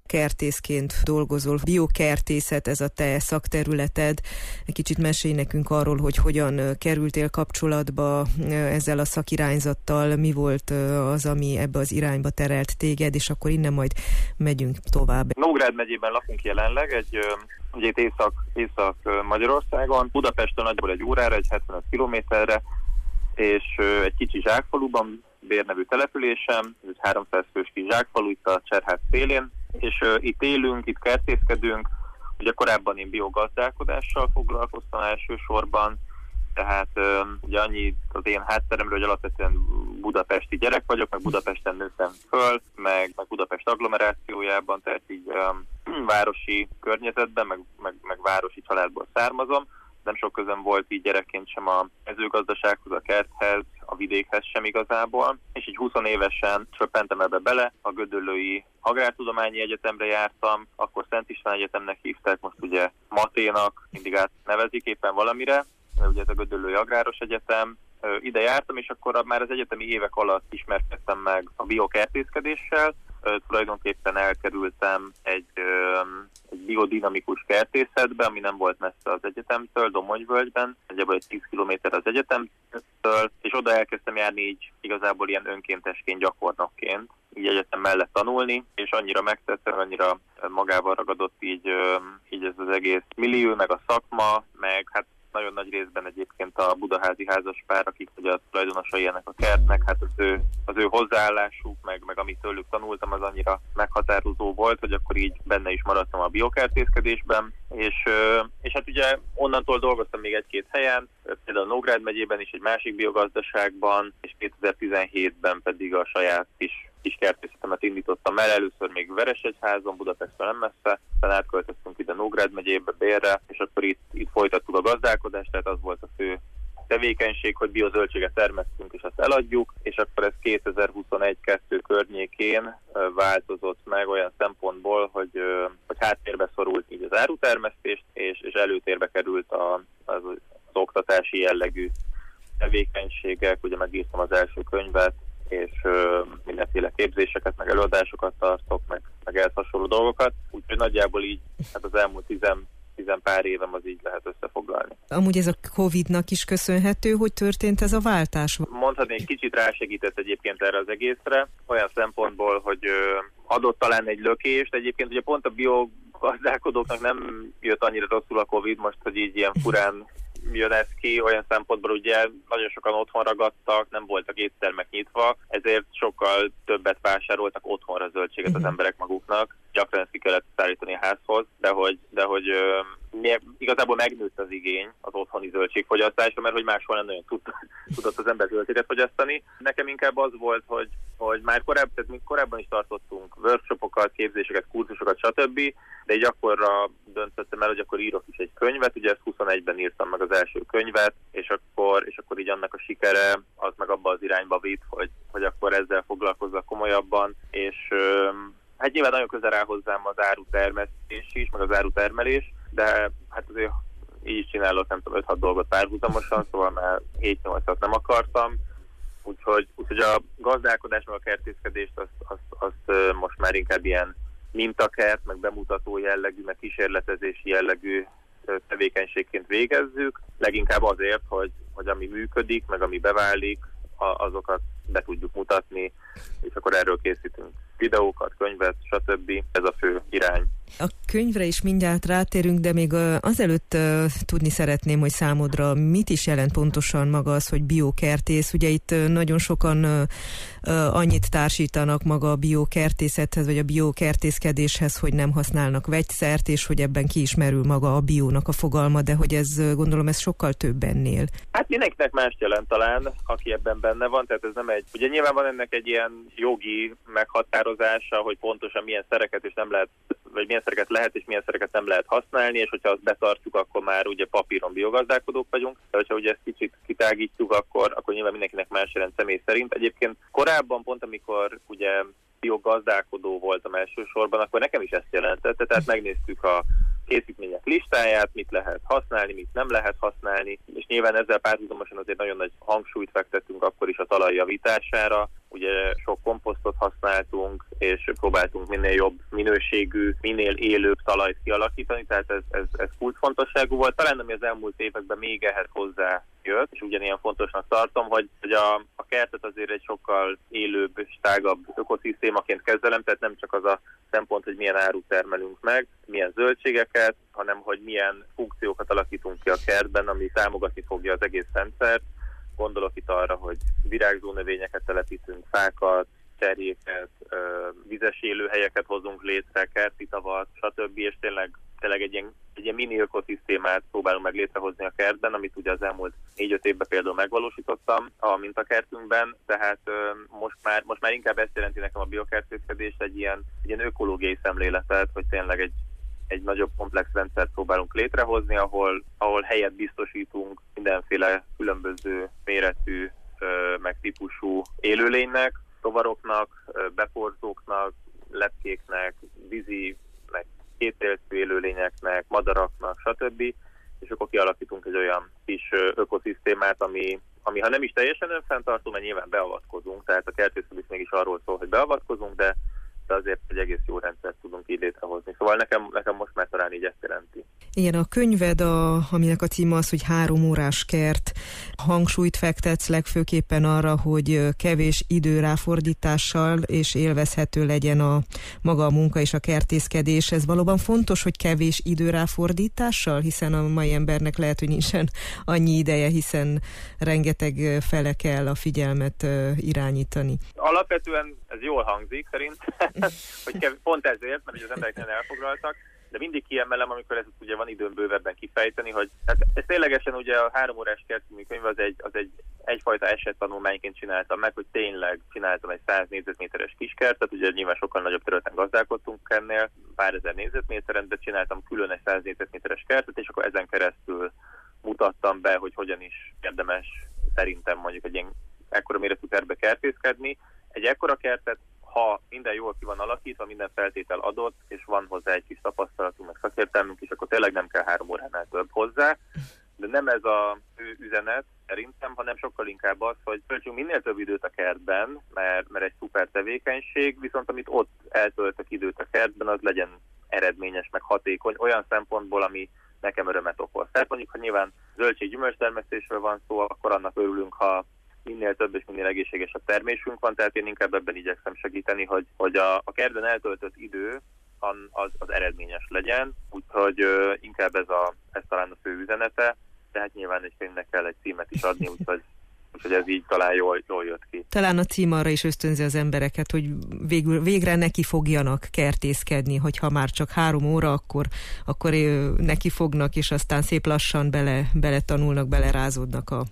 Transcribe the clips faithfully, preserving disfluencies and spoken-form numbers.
kertészként dolgozol, biokertészet, ez a te szakterületed. Egy kicsit mesélj nekünk arról, hogy hogyan kerültél kapcsolatba ezzel a szakirányzattal, mi volt az, ami ebbe az irányba terelt téged, és akkor innen majd megyünk tovább. Nógrád megyében lakunk jelenleg, egy ugye itt észak, észak Magyarországon, Budapesten nagyjából egy órára, egy hetvenöt kilométerre, és egy kicsi zsákfaluban, Bér nevű településem, egy háromszáz fős kis zsákfalu itt a Cserhád szélén, és uh, itt élünk, itt kertészkedünk. Ugye korábban én biogazdálkodással foglalkoztam elsősorban, tehát uh, ugye annyi az én hátteremről, hogy alapvetően budapesti gyerek vagyok, meg Budapesten nőttem föl, meg, meg Budapest agglomerációjában, tehát így um, városi környezetben, meg, meg, meg városi családból származom. Nem sok közöm volt így gyerekként sem a mezőgazdasághoz, a kerthez, a vidékhez sem igazából, és így húsz évesen csöppentem ebbe bele, a Gödöllői Agrártudományi Egyetemre jártam, akkor Szent István Egyetemnek hívták, most ugye Maténak, mindig átnevezik éppen valamire, ugye ez a Gödöllői Agráros Egyetem. Ide jártam, és akkor már az egyetemi évek alatt ismerkedtem meg a biokertészkedéssel. Tulajdonképpen elkerültem egy, egy biodinamikus kertészetbe, ami nem volt messze az egyetemtől, Domonyvölgyben, nagyjából egy tíz kilométer az egyetemtől, és oda elkezdtem járni így igazából ilyen önkéntesként, gyakornokként, így egyetem mellett tanulni, és annyira megtettem, annyira magával ragadott így, így ez az egész millió, meg a szakma, meg hát nagyon nagy részben egyébként a budaházi házaspár, akik ugye a tulajdonosai ennek a kertnek, hát az ő, az ő hozzáállásuk, meg, meg amit tőlük tanultam, az annyira meghatározó volt, hogy akkor így benne is maradtam a biokertészkedésben, és, és hát ugye onnantól dolgoztam még egy-két helyen, például Nógrád megyében is egy másik biogazdaságban, és kétezer-tizenhétben pedig a saját kis kis kertészetemet indítottam el, először még Veresegyházon, Budapestről nem messze, aztán átköltöztünk ide Nógrád megyébe, Bérre, és akkor itt, itt folytattuk a gazdálkodást, tehát az volt a fő tevékenység, hogy biozöldséget termesztünk és azt eladjuk, és akkor ez kétezer-huszonegy-kettő környékén változott meg olyan szempontból, hogy, hogy háttérbe szorult így az árutermesztést, és, és előtérbe került a, az, az oktatási jellegű tevékenységek, ugye megírtam az első könyvet, és ö, mindenféle képzéseket, meg előadásokat tartok, meg, meg ehhez hasonló dolgokat. Úgyhogy nagyjából így hát az elmúlt tizen, tizen pár évem az így lehet összefoglalni. Amúgy ez a Covidnak is köszönhető, hogy történt ez a váltás? Mondhatnék, kicsit rásegített egyébként erre az egészre, olyan szempontból, hogy ö, adott talán egy lökést. Egyébként ugye pont a biogazdálkodóknak nem jött annyira rosszul a Covid, most, hogy így ilyen furán jön ez ki, olyan szempontból ugye nagyon sokan otthon ragadtak, nem voltak éttermek nyitva, ezért sokkal többet vásároltak otthonra zöldséget az emberek maguknak. Gyakran ezt ki kellett szállítani a házhoz, de hogy, de hogy ö, igazából megnőtt az igény az otthoni zöldségfogyasztásra, mert hogy máshol nem nagyon tud, tudott az ember zöldséget fogyasztani. Nekem inkább az volt, hogy, hogy már korábban, tehát még korábban is tartottunk workshopokat, képzéseket, kurzusokat, stb., de így akkorra döntöttem el, hogy akkor írok is egy könyvet, ugye ezt huszonegyben írtam meg az első könyvet, és akkor, és akkor így annak a sikere az meg abba az irányba vitt, hogy, hogy akkor ezzel foglalkozzak komolyabban, és hát nyilván nagyon közel áll hozzám az árutermesztés is, meg az árutermelés, de hát azért így is csinálok, nem tudom, öt-hat dolgot párhuzamosan, szóval már hét-nyolcat nem akartam, úgyhogy, úgyhogy a gazdálkodás, meg a kertészkedést azt, azt, azt most már inkább ilyen mintakert, meg bemutató jellegű, meg kísérletezési jellegű tevékenységként végezzük, leginkább azért, hogy, hogy ami működik, meg ami beválik, azokat be tudjuk mutatni, és akkor erről készítünk videókat, könyvet, stb. Ez a fő irány. A könyvre is mindjárt rátérünk, de még azelőtt uh, tudni szeretném, hogy számodra mit is jelent pontosan maga az, hogy biokertész. Ugye itt uh, nagyon sokan uh, uh, annyit társítanak maga a biokertészethez, vagy a biokertészkedéshez, hogy nem használnak vegyszert, és hogy ebben kiismerül maga a biónak a fogalma, de hogy ez, uh, gondolom, ez sokkal több ennél. Hát mindenkinek más jelent talán, aki ebben benne van, tehát ez nem egy, ugye nyilván van ennek egy ilyen jogi meghatározása, hogy pontosan milyen szereket és nem lehet, vagy milyen szereket lehet és milyen szereket nem lehet használni, és hogyha azt betartjuk, akkor már ugye papíron biogazdálkodók vagyunk, de hogyha ugye ezt kicsit kitágítjuk, akkor, akkor nyilván mindenkinek más jelent személy szerint. Egyébként korábban pont, amikor ugye biogazdálkodó voltam elsősorban, akkor nekem is ezt jelentette, tehát megnéztük a készítmények listáját, mit lehet használni, mit nem lehet használni, és nyilván ezzel párhuzamosan azért nagyon nagy hangsúlyt fektettünk akkor is a talaj javítására. Ugye sok komposztot használtunk, és próbáltunk minél jobb minőségű, minél élőbb talajt kialakítani, tehát ez, ez, ez kulcsfontosságú volt. Talán ami az elmúlt években még ehhez hozzá jött, és ugyanilyen fontosnak tartom, hogy, hogy a, a kertet azért egy sokkal élőbb és tágabb ökoszisztémaként kezelem, tehát nem csak az a szempont, hogy milyen árut termelünk meg, milyen zöldségeket, hanem hogy milyen funkciókat alakítunk ki a kertben, ami támogatni fogja az egész rendszert. Gondolok itt arra, hogy virágzó növényeket telepítünk, fákat, cserjéket, vizes élőhelyeket hozunk létre, kerti tavat, stb. És tényleg, tényleg egy ilyen, egy ilyen mini ökoszisztémát próbálunk meg létrehozni a kertben, amit ugye az elmúlt négy-öt évben például megvalósítottam a mintakertünkben, tehát most már, most már inkább ezt jelenti nekem a biokertészkedés, egy ilyen, egy ilyen ökológiai szemléletet, hogy tényleg egy egy nagyobb komplex rendszert próbálunk létrehozni, ahol, ahol helyet biztosítunk mindenféle különböző méretű, meg típusú élőlénynek, rovaroknak, beporzóknak, lepkéknek, vízi, meg kétéltű élőlényeknek, madaraknak, stb. És akkor kialakítunk egy olyan kis ökoszisztémát, ami, ami ha nem is teljesen önfenntartó, mert nyilván beavatkozunk, tehát a kertészkedés mégis arról szól, hogy beavatkozunk, de de azért egy egész jó rendszert tudunk így létrehozni. Szóval nekem, nekem most már talán így ezt jelenti. Igen, a könyved, a, aminek a címe az, hogy három órás kert, hangsúlyt fektetsz legfőképpen arra, hogy kevés idő ráfordítással és élvezhető legyen a maga a munka és a kertészkedés. Ez valóban fontos, hogy kevés idő ráfordítással, hiszen a mai embernek lehet, hogy nincsen annyi ideje, hiszen rengeteg fele kell a figyelmet irányítani. Alapvetően ez jól hangzik szerint, hogy kev- pont ezért, mert az emberek nagyon elfoglaltak, de mindig kiemelem, amikor ezt ugye van időm bővebben kifejteni, hogy hát ez ténylegesen ugye a három órás kertmű könyv az egy, az egy egyfajta esettanulmányként csináltam meg, hogy tényleg csináltam egy száz négyzetméteres kiskertet, ugye nyilván sokkal nagyobb területen gazdálkodtunk ennél, pár ezer négyzetméteren, de csináltam külön egy száz négyzetméteres kertet, és akkor ezen keresztül mutattam be, hogy hogyan is érdemes szerintem mondjuk egy ilyen ekkora méretű kertbe kertészkedni. Egy ekkora kertet, ha minden jól ki van alakítva, minden feltétel adott, és van hozzá egy kis tapasztalatunk, meg szakértelmünk, és akkor tényleg nem kell három óránál több hozzá. De nem ez a fő üzenet szerintem, hanem sokkal inkább az, hogy töltsünk minél több időt a kertben, mert, mert egy szuper tevékenység, viszont amit ott eltöltök időt a kertben, az legyen eredményes, meg hatékony, olyan szempontból, ami nekem örömet okoz. Tehát mondjuk, ha nyilván zöldség-gyümölcstermesztésről van szó, akkor annak örülünk, ha minél több és minél egészségesebb termésünk van, tehát én inkább ebben igyekszem segíteni, hogy, hogy a, a kertben eltöltött idő az, az eredményes legyen, úgyhogy uh, inkább ez, a, ez talán a fő üzenete, tehát nyilván egy könyvnek kell egy címet is adni, úgyhogy, úgyhogy ez így talán jól, jól jött ki. Talán a cím arra is ösztönzi az embereket, hogy végül, végre neki fogjanak kertészkedni, hogyha már csak három óra, akkor, akkor neki fognak, és aztán szép lassan bele, bele tanulnak, belerázódnak a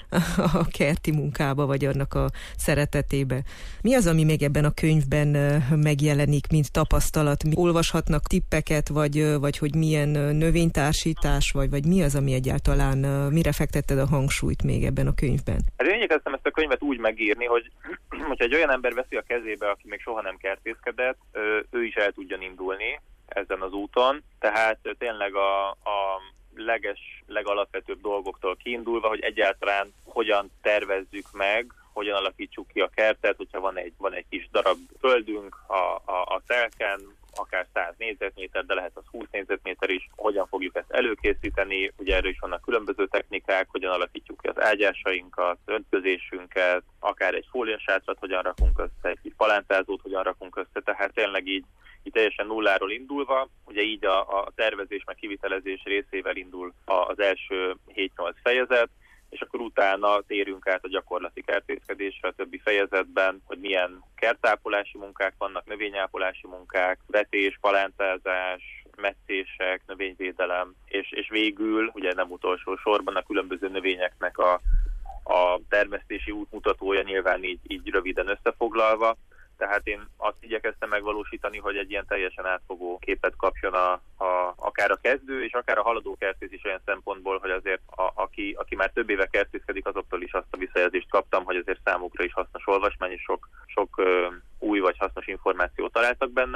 a kerti munkába, vagy annak a szeretetébe. Mi az, ami még ebben a könyvben megjelenik, mint tapasztalat? Olvashatnak tippeket, vagy, vagy hogy milyen növénytársítás, vagy, vagy mi az, ami egyáltalán, mire fektetted a hangsúlyt még ebben a könyvben? Hát én igyekeztem ezt a könyvet úgy megírni, hogy hogyha egy olyan ember veszi a kezébe, aki még soha nem kertészkedett, ő is el tudjon indulni ezen az úton. Tehát tényleg a, a leges, legalapvetőbb dolgoktól kiindulva, hogy egyáltalán hogyan tervezzük meg, hogyan alakítsuk ki a kertet, hogyha van egy, van egy kis darab földünk a, a, a telken, akár száz négyzetméter, de lehet az húsz négyzetméter is, hogyan fogjuk ezt előkészíteni, ugye erről is vannak különböző technikák, hogyan alakítjuk ki az ágyásainkat, öntözésünket, akár egy fóliasátrat hogyan rakunk össze, egy kis palántázót hogyan rakunk össze, tehát tényleg így így teljesen nulláról indulva, ugye így a, a tervezés meg kivitelezés részével indul az első hét-nyolc fejezet, és akkor utána térünk át a gyakorlati kertészkedésre a többi fejezetben, hogy milyen kertápolási munkák vannak, növényápolási munkák, vetés, palántázás, metszések, növényvédelem, és, és végül, ugye nem utolsó sorban a különböző növényeknek a, a termesztési útmutatója nyilván így, így röviden összefoglalva. Tehát én azt igyekeztem megvalósítani, hogy egy ilyen teljesen átfogó képet kapjon a, a, akár a kezdő, és akár a haladó kertész is olyan szempontból, hogy azért a, aki, aki már több éve kertészkedik, azoktól is azt a visszajelzést kaptam, hogy azért számukra is hasznos olvasmány, és sok, sok ö, új vagy hasznos információt találtak bennem.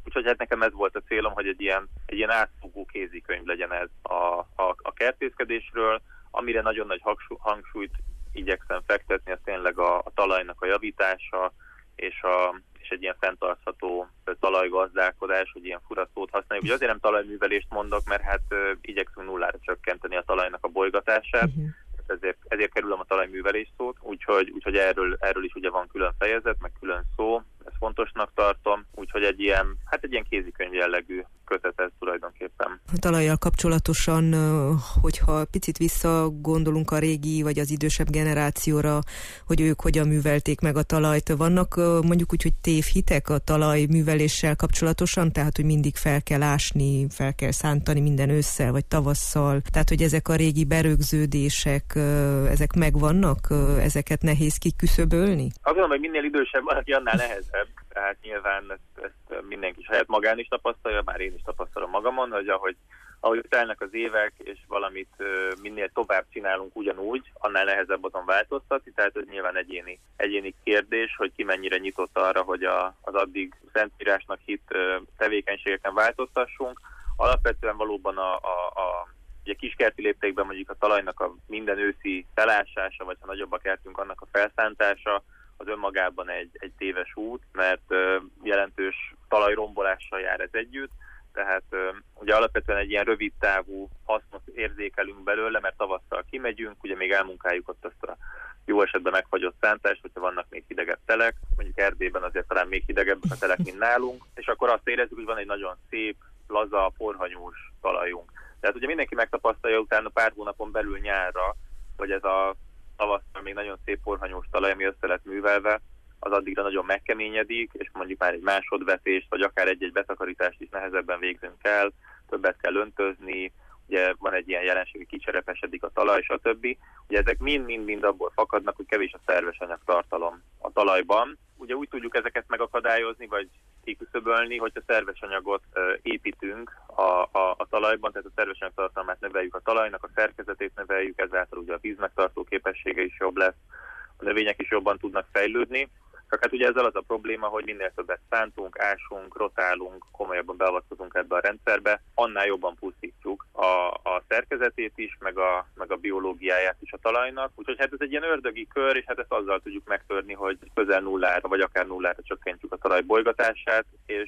Úgyhogy hát nekem ez volt a célom, hogy egy ilyen, egy ilyen átfogó kézikönyv legyen ez a, a, a kertészkedésről, amire nagyon nagy hangsúlyt igyekszem fektetni, az tényleg a, a talajnak a javítása, és, a, és egy ilyen fenntartható talajgazdálkodás, hogy ilyen fura szót használjuk. Ugye azért nem talajművelést mondok, mert hát uh, igyekszünk nullára csökkenteni a talajnak a bolygatását, uh-huh. ezért, ezért kerülöm a talajművelés szót, úgyhogy, úgyhogy erről, erről is ugye van külön fejezet, meg külön szó, ezt fontosnak tartom, úgyhogy egy ilyen, hát egy ilyen kézikönyv jellegű kötet ez tulajdonképpen. A talajjal kapcsolatosan, hogyha picit visszagondolunk a régi vagy az idősebb generációra, hogy ők hogyan művelték meg a talajt, vannak mondjuk úgy, hogy tévhitek a talajműveléssel kapcsolatosan, tehát hogy mindig fel kell ásni, fel kell szántani minden ősszel vagy tavasszal, tehát hogy ezek a régi berögződések, ezek megvannak, ezeket nehéz kiküszöbölni? Azt gondolom, hogy minél idősebb valaki, annál nehezebb. Tehát nyilván ezt, ezt mindenki saját magán is tapasztalja, már én is tapasztalom magamon, hogy ahogy, ahogy telnek az évek, és valamit minél tovább csinálunk ugyanúgy, annál nehezebb azon változtatni, tehát ez nyilván egyéni, egyéni kérdés, hogy ki mennyire nyitott arra, hogy a, az addig szentírásnak hit tevékenységeken változtassunk. Alapvetően valóban a, a, a ugye kiskerti léptékben mondjuk a talajnak a minden őszi felásása, vagy ha nagyobb a kertünk, annak a felszántása, az önmagában egy, egy téves út, mert ö, jelentős talajrombolással jár ez együtt, tehát ö, ugye alapvetően egy ilyen rövid távú hasznot érzékelünk belőle, mert tavasszal kimegyünk, ugye még elmunkáljuk ott azt a jó esetben megfagyott szántást, hogyha vannak még hidegebb telek, mondjuk Erdélyben azért talán még hidegebbek a telek, mint nálunk, és akkor azt érezzük, hogy van egy nagyon szép, laza, porhanyós talajunk. Tehát ugye mindenki megtapasztalja utána pár hónapon belül nyárra, hogy ez a tavasszal még nagyon szép porhanyós talaj, ami össze lett művelve, az addigra nagyon megkeményedik, és mondjuk már egy másodvetést, vagy akár egy-egy betakarítást is nehezebben végzünk el, többet kell öntözni, ugye van egy ilyen jelenség, hogy kicserepesedik a talaj, stb. Ugye ezek mind-mind-mind abból fakadnak, hogy kevés a szerves anyagtartalom a talajban. Ugye úgy tudjuk ezeket megakadályozni, vagy kiküszöbölni, hogyha szerves anyagot ö, építünk a, a, a talajban, tehát a szerves anyagtartalmát növeljük a talajnak, a szerkezetét növeljük, ezáltal ugye a vízmegtartó képessége is jobb lesz, a növények is jobban tudnak fejlődni. Csak hát ugye ezzel az a probléma, hogy minél többet szántunk, ásunk, rotálunk, komolyabban beavatkozunk ebbe a rendszerbe, annál jobban pusztítjuk a, a szerkezetét is, meg a, meg a biológiáját is a talajnak. Úgyhogy hát ez egy ilyen ördögi kör, és hát ezt azzal tudjuk megtörni, hogy közel nullára, vagy akár nullára csökkentjük a talaj bolygatását, és,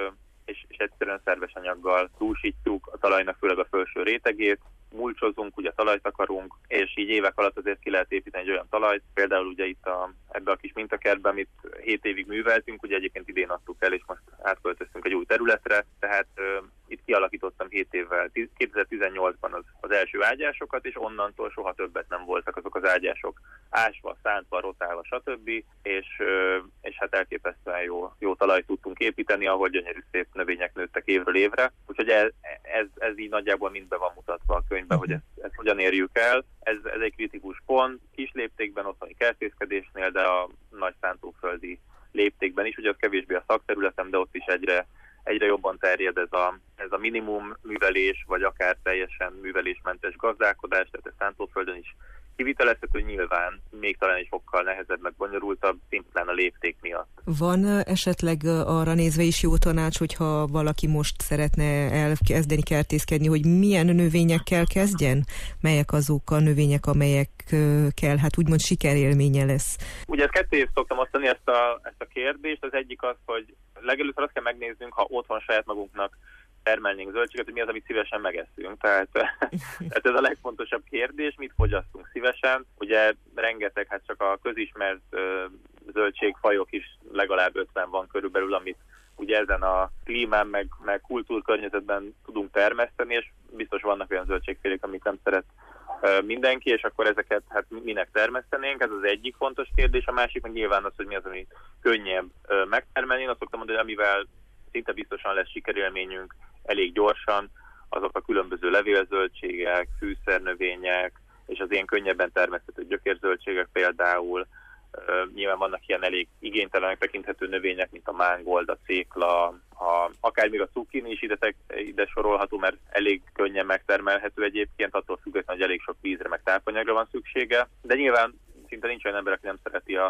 és, és egyszerűen szerves anyaggal dúsítjuk a talajnak, főleg a felső rétegét, mulcsozunk, ugye talajt akarunk, és így évek alatt azért ki lehet építeni egy olyan talajt. Például ugye itt a, ebbe a kis mintakertben, amit hét évig műveltünk, ugye egyébként idén adtuk el, és most átköltöztünk egy új területre, tehát ö, itt kialakítottam hét évvel, kétezer-tizennyolcban az, az első ágyásokat, és onnantól soha többet nem voltak azok az ágyások ásva, szántva, rotálva, stb. És, ö, és hát elképesztően jó, jó talajt tudtunk építeni, ahol gyönyörű szép növények nőttek évről évre. Úgyhogy ez, ez, ez így nagyjából mind be van mutatva a könyvben, hogy ezt, ezt hogyan érjük el. Ez, ez egy kritikus pont, kis léptékben, otthoni kertészkedésnél, de a nagy szántóföldi léptékben is, ugye az kevésbé a szakterületem, de ott is egyre, egyre jobban terjed ez a, ez a minimum művelés, vagy akár teljesen művelésmentes gazdálkodás, tehát a szántóföldön is kivitelezhető, nyilván még talán egy fokkal nehezebb, meg bonyolultabb, szintén a lépték miatt. Van esetleg arra nézve is jó tanács, hogyha valaki most szeretne elkezdeni kertészkedni, hogy milyen növényekkel kezdjen? Melyek azok a növények, amelyekkel hát úgymond sikerélménye lesz? Ugye ezt ketté szoktam osztani ezt a, ezt a kérdést. Az egyik az, hogy legelőször azt kell megnéznünk, ha otthon saját magunknak termelnénk zöldséget, hogy mi az, amit szívesen megeszünk. Tehát, tehát ez a legfontosabb kérdés, mit fogyasztunk szívesen. Ugye rengeteg, hát csak a közismert ö, zöldségfajok is legalább ötven van körülbelül, amit ugye ezen a klímán, meg, meg kultúrkörnyezetben tudunk termeszteni, és biztos vannak olyan zöldségfélék, amit nem szeret ö, mindenki, és akkor ezeket hát minek termesztenénk, ez az egyik fontos kérdés. A másik meg nyilván az, hogy mi az, ami könnyebb ö, megtermelni. Én azt szoktam mondani, hogy amivel szinte biztosan lesz sikerélményünk elég gyorsan, azok a különböző levélzöldségek, fűszernövények, és az ilyen könnyebben termeszthető gyökérzöldségek például. Uh, nyilván vannak ilyen elég igénytelenek tekinthető növények, mint a mángold, a cékla, a, akár még a cukkini is ide, ide sorolható, mert elég könnyen megtermelhető egyébként, attól függetlenül, hogy elég sok vízre meg tápanyagra van szüksége. De nyilván szinte nincs olyan ember, aki nem szereti a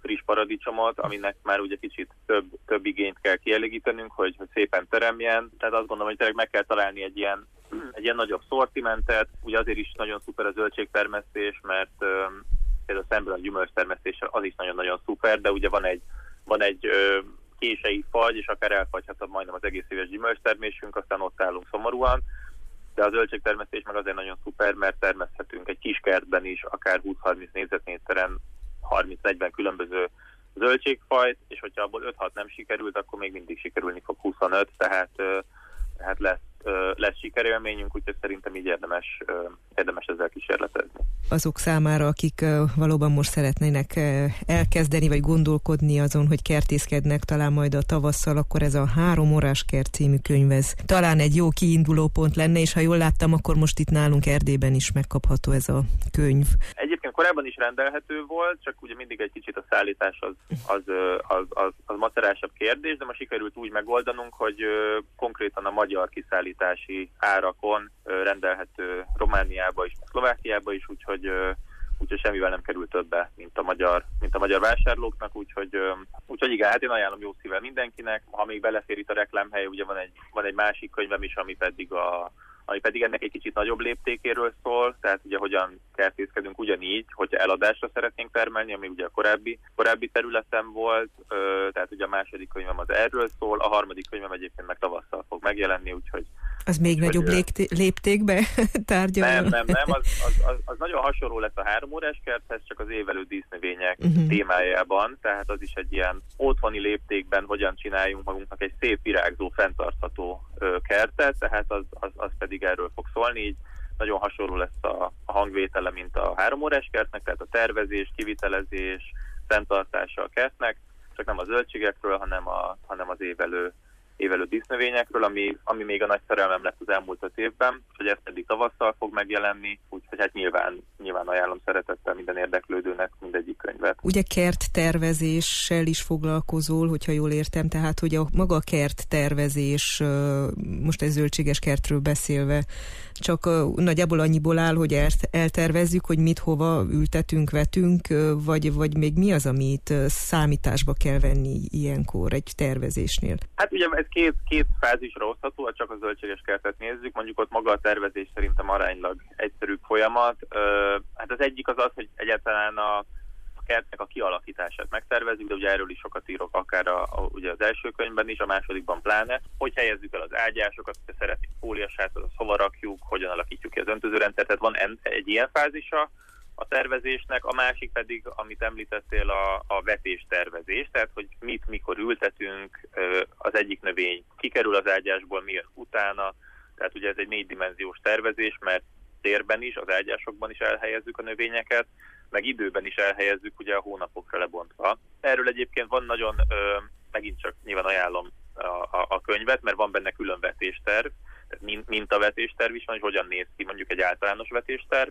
friss paradicsomot, aminek már ugye kicsit több, több igényt kell kielégítenünk, hogy, hogy szépen teremjen. Tehát azt gondolom, hogy tényleg meg kell találni egy ilyen, egy ilyen nagyobb szortimentet. Ugye azért is nagyon szuper a zöldségtermesztés, mert um, például szemben a gyümölcstermesztéssel az is nagyon-nagyon szuper, de ugye van egy, van egy um, kései fagy, és akár elfagyhat majdnem az egész éves gyümölcstermésünk, aztán ott állunk szomorúan. De a zöldségtermesztés meg azért nagyon szuper, mert termeszthetünk egy kis kertben is, akár húsz-harminc négyzetméteren harminc-negyven különböző zöldségfajt, és hogyha abból öt-hat nem sikerült, akkor még mindig sikerülni fog huszonöt, tehát, tehát lesz, lesz sikerélményünk, úgyhogy szerintem így érdemes, érdemes ezzel kísérletezni. Azok számára, akik valóban most szeretnének elkezdeni, vagy gondolkodni azon, hogy kertészkednek talán majd a tavasszal, akkor ez a Három órás kert című könyv, ez talán egy jó kiinduló pont lenne, és ha jól láttam, akkor most itt nálunk Erdélyben is megkapható ez a könyv. Egyébként korábban is rendelhető volt, csak ugye mindig egy kicsit a szállítás az, az, az, az, az macerásabb kérdés, de ma sikerült úgy megoldanunk, hogy konkrétan a magyar kiszállítási árakon rendelhető Romániába és Szlovákiába is, úgyhogy, úgyhogy semmivel nem került többe, mint a magyar, mint a magyar vásárlóknak, úgyhogy, úgyhogy igen, hát én ajánlom jó szívvel mindenkinek. Ha még belefér itt a reklámhely, ugye van egy, van egy másik könyvem is, ami pedig a ami pedig ennek egy kicsit nagyobb léptékéről szól, tehát ugye hogyan kertészkedünk ugyanígy, hogyha eladásra szeretnénk termelni, ami ugye a korábbi, korábbi területem volt, tehát ugye a második könyvem az erről szól, a harmadik könyvem egyébként meg tavasszal fog megjelenni, úgyhogy... Az még nagyobb lépté- léptékbe tárgyalja? Nem, nem, nem, az, az, az, az nagyon hasonló lesz a három órás kerthez, csak az évelő dísznövények uh-huh. témájában, tehát az is egy ilyen otthoni léptékben hogyan csináljunk magunknak egy szép virágzó, fenntartható ö, kertet, tehát az, az, az pedig erről fog szólni, így nagyon hasonló lesz a, a hangvétele, mint a három órás kertnek, tehát a tervezés, kivitelezés, fenntartása a kertnek, csak nem a zöldségekről, hanem, a, hanem az évelő évelő dísznövényekről, ami, ami még a nagy szerelmem lett az elmúlt öt évben, hogy ez pedig tavasszal fog megjelenni, úgyhogy hát nyilván, nyilván ajánlom szeretettel minden érdeklődőnek mindegyik könyvet. Ugye kerttervezéssel is foglalkozol, hogyha jól értem, tehát hogy a maga a kerttervezés, most egy zöldséges kertről beszélve, csak nagyjából annyiból áll, hogy eltervezzük, hogy mit hova ültetünk, vetünk, vagy, vagy még mi az, amit számításba kell venni ilyenkor egy tervezésnél? Hát ugye ez két, két fázisra osztható, ha csak a zöldséges kertet nézzük, mondjuk ott maga a tervezés szerintem aránylag egyszerűbb folyamat. Hát az egyik az az, hogy egyáltalán a kertnek a kialakítását megtervezzük, de ugye erről is sokat írok, akár a, a, ugye az első könyvben is, a másodikban pláne, hogy helyezzük el az ágyásokat, hogy szeretnénk fóliasátot, azt hova rakjuk, hogyan alakítjuk ki az öntözőrendszert, tehát van en, egy ilyen fázisa a tervezésnek, a másik pedig, amit említettél, a, a vetéstervezés, tehát hogy mit, mikor ültetünk, az egyik növény kikerül az ágyásból, mi jön utána, tehát ugye ez egy négydimenziós tervezés, mert térben is, az ágyásokban is elhelyezzük a növényeket, meg időben is elhelyezzük ugye a hónapokra lebontva. Erről egyébként van nagyon, ö, megint csak nyilván ajánlom a, a, a könyvet, mert van benne külön vetésterv, mint, mint a vetésterv is van, hogy hogyan néz ki mondjuk egy általános vetésterv,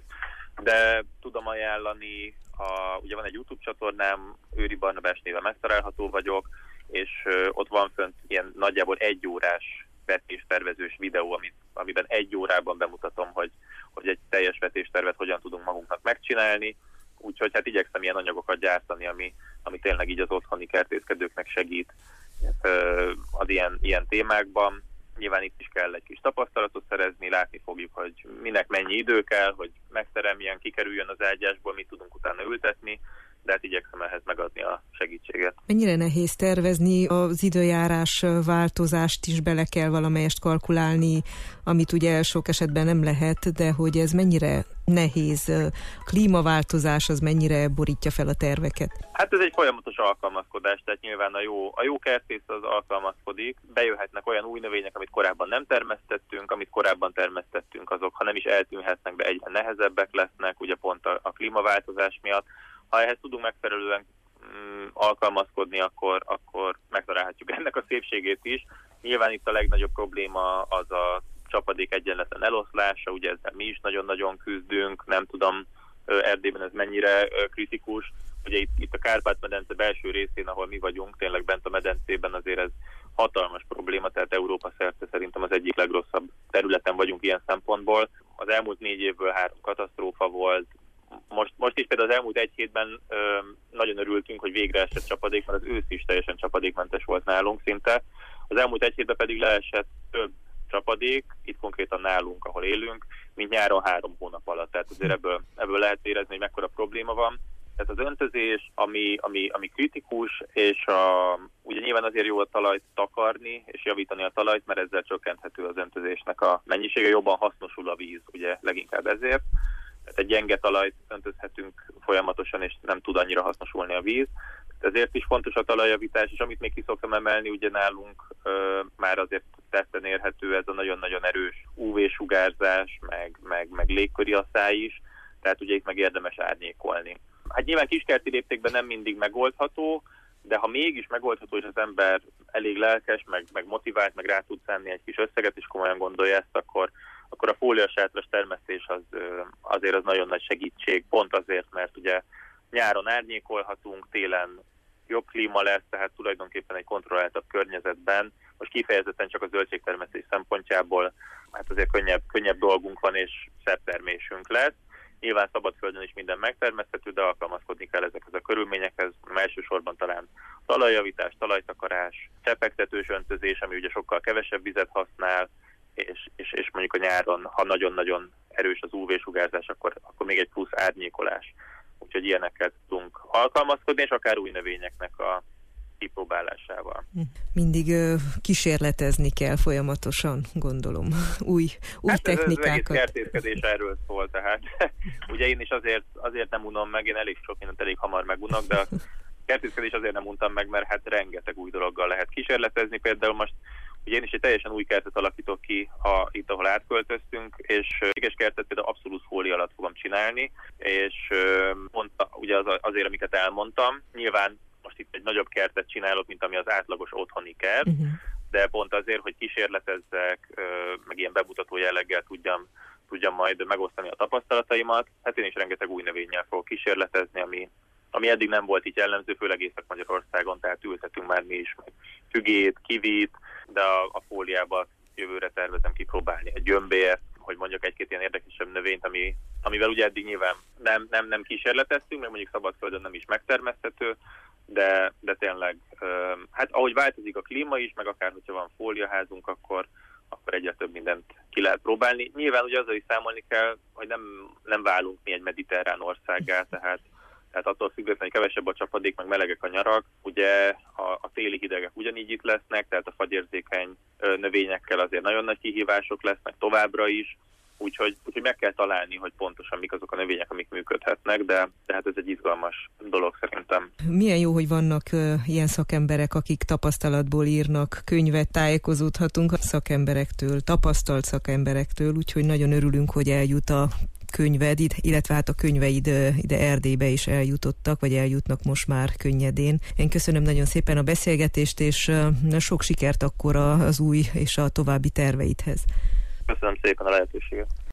de tudom ajánlani, a, ugye van egy YouTube csatornám, Őri Barnabás néven megtalálható vagyok, és ö, ott van fönt ilyen nagyjából egy órás vetéstervezős videó, amit, amiben egy órában bemutatom, hogy, hogy egy teljes vetéstervet hogyan tudunk magunknak megcsinálni. Úgyhogy hát igyekszem ilyen anyagokat gyártani, ami, ami tényleg így az otthoni kertészkedőknek segít az ilyen, ilyen témákban. Nyilván itt is kell egy kis tapasztalatot szerezni, látni fogjuk, hogy minek mennyi idő kell, hogy megteremjen, kikerüljön az ágyásból, mit tudunk utána ültetni, de hát igyekszem ehhez megadni a segítséget. Mennyire nehéz tervezni, az időjárás változást is bele kell valamelyest kalkulálni, amit ugye sok esetben nem lehet, de hogy ez mennyire nehéz, klímaváltozás az mennyire borítja fel a terveket? Hát ez egy folyamatos alkalmazkodás, tehát nyilván a jó, a jó kertész az alkalmazkodik, bejöhetnek olyan új növények, amit korábban nem termesztettünk, amit korábban termesztettünk, azok, ha nem is eltűnhetnek be, egyre nehezebbek lesznek, ugye pont a, a klímaváltozás miatt. Ha ehhez tudunk megfelelően mm, alkalmazkodni, akkor, akkor megtalálhatjuk ennek a szépségét is. Nyilván itt a legnagyobb probléma az a csapadék egyenletlen eloszlása, ugye ezzel mi is nagyon-nagyon küzdünk, nem tudom Erdélyben ez mennyire kritikus. Ugye itt, itt a Kárpát-medence belső részén, ahol mi vagyunk, tényleg bent a medencében azért ez hatalmas probléma, tehát Európa szerte szerintem az egyik legrosszabb területen vagyunk ilyen szempontból. Az elmúlt négy évből három katasztrófa volt, Most, most is Így például az elmúlt egy hétben ö, nagyon örültünk, hogy végre esett csapadék, mert az ősz is teljesen csapadékmentes volt nálunk szinte. Az elmúlt egy hétben pedig leesett több csapadék, itt konkrétan nálunk, ahol élünk, mint nyáron három hónap alatt. Tehát azért ebből, ebből lehet érezni, hogy mekkora probléma van. Tehát az öntözés, ami, ami, ami kritikus, és a, ugye nyilván azért jó a talajt takarni, és javítani a talajt, mert ezzel csökkenthető az öntözésnek a mennyisége, jobban hasznosul a víz, ugye leginkább ezért. Tehát egy gyenge talajt öntözhetünk folyamatosan, és nem tud annyira hasznosulni a víz. Ezért is fontos a talajjavítás, és amit még ki szoktam emelni, ugye nálunk ö, már azért tetten érhető ez a nagyon-nagyon erős ú vé-sugárzás, meg, meg, meg légköri asszály is, tehát ugye itt meg érdemes árnyékolni. Hát nyilván kiskerti léptékben nem mindig megoldható, de ha mégis megoldható, és az ember elég lelkes, meg, meg motivált, meg rá tud szenni egy kis összeget, és komolyan gondolja ezt, akkor, akkor a fóliasátras termesztés az, azért az nagyon nagy segítség, pont azért, mert ugye nyáron árnyékolhatunk, télen jobb klíma lesz, tehát tulajdonképpen egy kontrolláltabb környezetben. Most kifejezetten csak a zöldségtermesztés szempontjából, hát azért könnyebb, könnyebb dolgunk van, és szebb termésünk lesz. Nyilván szabadföldön is minden megtermeszthető, de alkalmazkodni kell ezekhez a körülményekhez. Elsősorban talán talajjavítás, talajtakarás, csepegtetős öntözés, ami ugye sokkal kevesebb vizet használ, és, és, és mondjuk a nyáron, ha nagyon-nagyon erős az ú vé-sugárzás, akkor, akkor még egy plusz árnyékolás. Úgyhogy ilyenekkel tudunk alkalmazkodni, és akár új növényeknek a kipróbálásával. Mindig ö, kísérletezni kell folyamatosan, gondolom, új, új hát technikákat. Ez az egész kertészkedés erről szól, tehát ugye én is azért, azért nem unom meg, én elég sok mindent elég hamar megunok, de a kertészkedés azért nem untam meg, mert hát rengeteg új dologgal lehet kísérletezni. Például most ugye én is egy teljesen új kertet alakítok ki, ha, itt, ahol átköltöztünk, és éges kertet például abszolút fólia alatt fogom csinálni, és pont ugye az, azért, amiket elmondtam, nyilván most itt egy nagyobb kertet csinálok, mint ami az átlagos otthoni kert, uh-huh. de pont azért, hogy kísérletezzek, meg ilyen bemutató jelleggel tudjam, tudjam majd megosztani a tapasztalataimat. Hát én is rengeteg új növényel fogok kísérletezni, ami, ami eddig nem volt így jellemző, főleg Észak-Magyarországon, tehát ültetünk már mi is, meg fügét, kivit, de a, a fóliába jövőre tervezem kipróbálni egy gyömbért, hogy mondjuk egy-két ilyen érdekesebb növényt, ami, amivel ugye eddig nyilván nem, nem, nem kísérleteztünk, meg mondjuk szabadföldön nem is megtermeszthető, de, de tényleg, hát ahogy változik a klíma is, meg akár hogyha van fóliaházunk, akkor, akkor egyre több mindent ki lehet próbálni. Nyilván ugye azzal is számolni kell, hogy nem, nem válunk mi egy mediterrán országgá, tehát, tehát attól függetlenül, hogy kevesebb a csapadék, meg melegek a nyarak, ugye a, a téli hidegek ugyanígy itt lesznek, tehát a fagyérzékeny növényekkel azért nagyon nagy kihívások lesznek továbbra is, úgyhogy, úgyhogy meg kell találni, hogy pontosan mik azok a növények, amik működhetnek, de, de hát ez egy izgalmas dolog szerintem. Milyen jó, hogy vannak uh, ilyen szakemberek, akik tapasztalatból írnak könyvet, tájékozódhatunk a szakemberektől, tapasztalt szakemberektől, úgyhogy nagyon örülünk, hogy eljut a könyved, illetve hát a könyveid ide Erdélybe is eljutottak, vagy eljutnak most már könnyedén. Én köszönöm nagyon szépen a beszélgetést, és sok sikert akkor az új és a további terveidhez. Köszönöm szépen a lehetőséget.